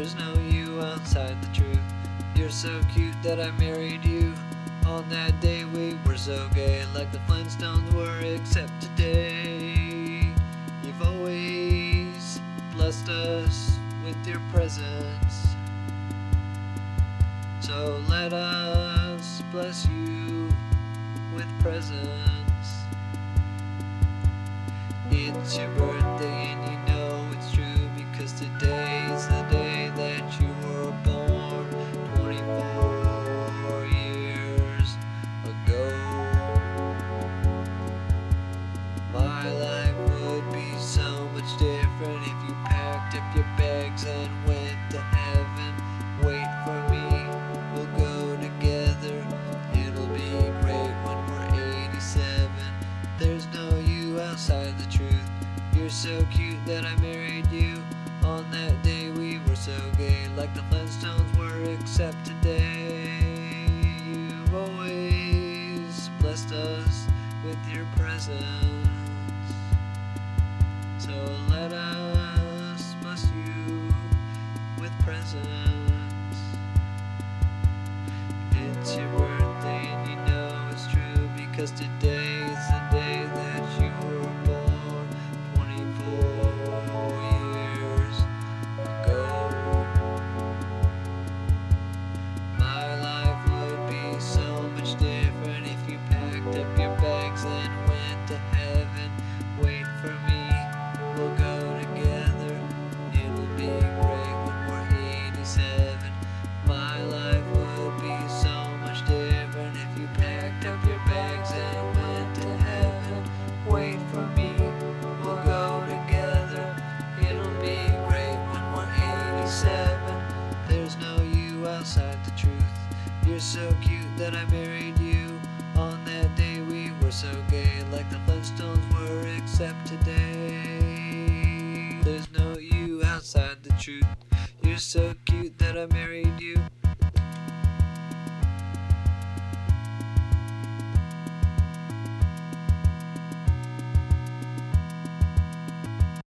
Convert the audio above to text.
There's no you outside the truth. You're so cute that I married you. On that day we were so gay, like the Flintstones were, except today. You've always blessed us with your presence, so let us bless you with presents. It's your birthday and you know it's true, because today is the day that you were born 24 years ago. My life would be so much different if you packed up your bags and went to heaven. Wait for me, we'll go together. It'll be great when we're 87. There's no you outside the truth. You're so cute that I married you. On that day we were so gay, like the Flintstones were, except today. You've always blessed us with your presence, so let us bless you with presents. It's your birthday and you know it's true, because today is the day that you were born 24 years ago. My life would be so much different if you packed up your bags and went to heaven. Wait for me, we'll go together. It'll be great when we're 87. My life would be so much different if you packed up your bags and went to heaven. Wait for me, we'll go together. It'll be great when we're 87. There's no you outside the truth. You're so cute that I married you. On that day we were so gay, like the Flintstones were, except today. There's no you outside the truth. You're so cute that I married you.